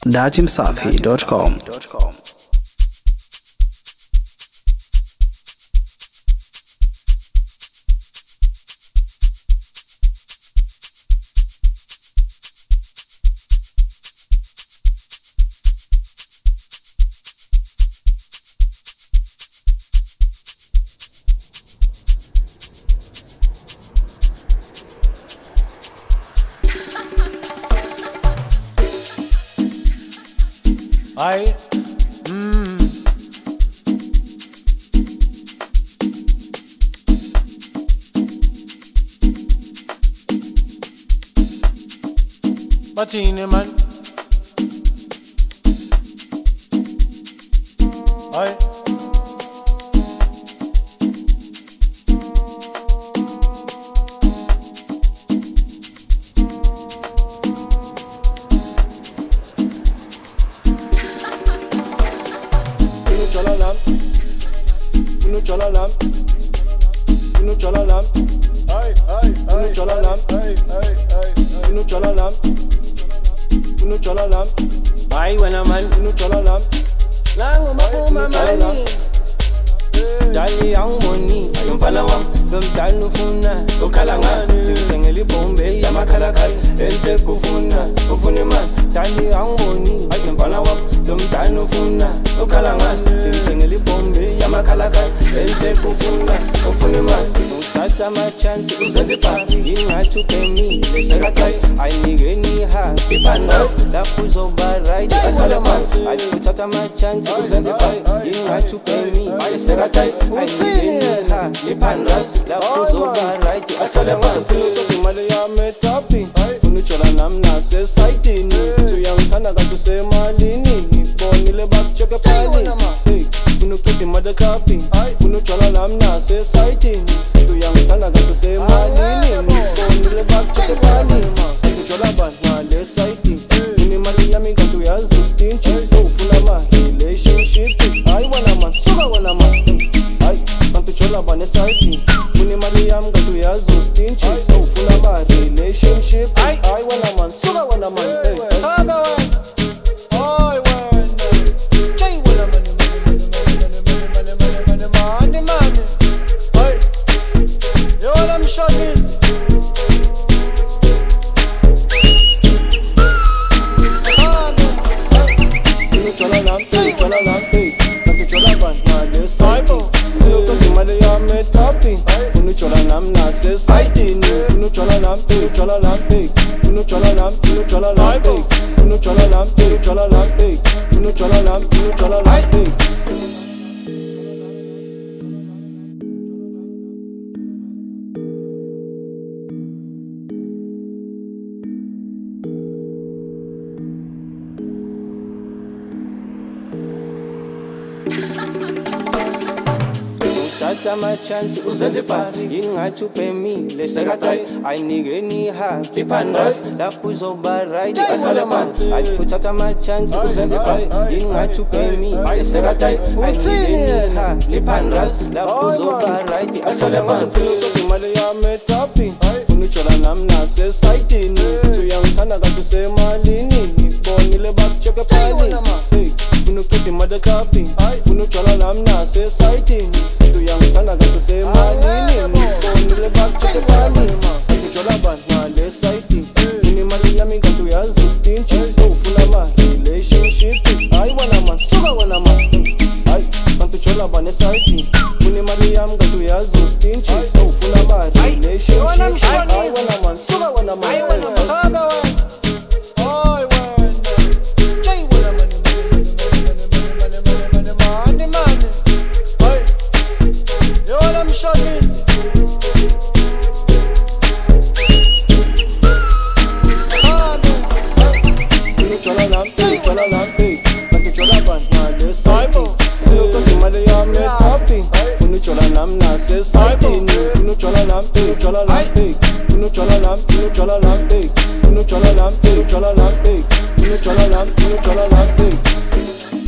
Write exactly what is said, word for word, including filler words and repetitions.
datimsafi dot com. Aye. Mm. Martini man. Aye. Chalalam, you know chalalam, you know chalalam, Aye, aye, you know aye, chalalam, aye, aye, aye, you know chalalam, you know chalalam, aye, when a man, you know chalalam, lang mapuma mani, dali ang money, yung palawang, dum dali funa, ukalangan, tengeli bombe, yamakalakal, ente kufuna, ufuni man, dali ang money, yung palawang, dum dali funa, ukalangan, tengeli bombe, yamakalakal, ente kufuna, ufuni man, utata machance, Zanzibar, ingatupe mi, Lesagatai, ainigeni ha, Ipandas, la kuzoba right, Akalaman, utata machance, Zanzibar, ingatupe mi, Lesagatai, ainigeni ha, Ipandas, la kuzoba right, Akalaman, Mali ya metapi, funichola namna se saiti ni, tuyang tana katu se malini, boni le bak cheke pali, funukuti madakapi, funichola namna se saiti ni, tuyang tana katu se malini, boni le bak cheke pali, funichola ban na le saiti, funi mali ya mi katu ya zustinchi, so funama relationship, ay wana man, suga wana man, ay funichola ban ne saiti, funi mali ya mi katu ya zustinchi, so funama relationship, ay ay wana man, suga wana man, hey, hey. Saga wan, oy wan, jay wana mani, mani, mani, mani, mani, mani, mani, mani, oy, you want them shot this? Tata machance Zanzibar, ingatupe mi, lesagatai, ainigeni ha, Ipandas, la kuzoba right, Akalaman, utata machance Zanzibar, ingatupe mi, lesagatai, ainigeni ha, Ipandas, la kuzoba right, Akalaman, funukuti mali ya metapi, funichola namna se saiti ni, tuyang tana katu se malini, boni le bak cheke pali, funukuti madakapi, funichola namna se saiti ni, tuyang tana katu se malini, boni le bak cheke pali, funichola ban na le saiti, funi mali ya mi katu ya zustinchi, so funama relationship, ay wana man, suga wana man, ay funichola ban ne saiti, funi mali ya mi katu ya zustinchi, so funama relationship, ay wana man, suga wana man, ay wana man, Saga wan, oy wan, jay wana mani, mani, mani, mani, mani, mani, mani, oy, you want them shot this? Hey.